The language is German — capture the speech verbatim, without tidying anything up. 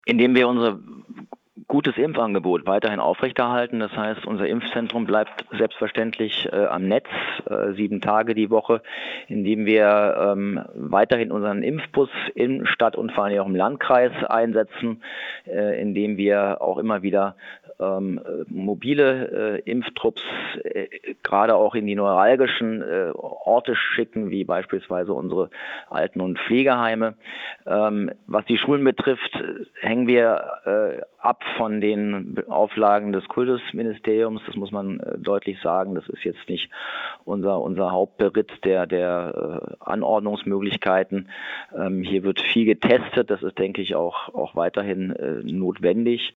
Indem wir unser gutes Impfangebot weiterhin aufrechterhalten. Das heißt, unser Impfzentrum bleibt selbstverständlich äh, am Netz, äh, sieben Tage die Woche, indem wir ähm, weiterhin unseren Impfbus in Stadt und vor allem auch im Landkreis einsetzen, äh, indem wir auch immer wieder ähm, mobile äh, Impftrupps äh, gerade auch in die neuralgischen äh, Orte schicken, wie beispielsweise unsere Alten- und Pflegeheime. Ähm, was die Schulen betrifft, hängen wir äh, ab von den Auflagen des Kultusministeriums. Das muss man äh, deutlich sagen. Das ist jetzt nicht unser, unser Hauptberitt der, der äh, Anordnungsmöglichkeiten. Ähm, hier wird viel getestet. Das ist, denke ich, auch, auch weiterhin äh, notwendig.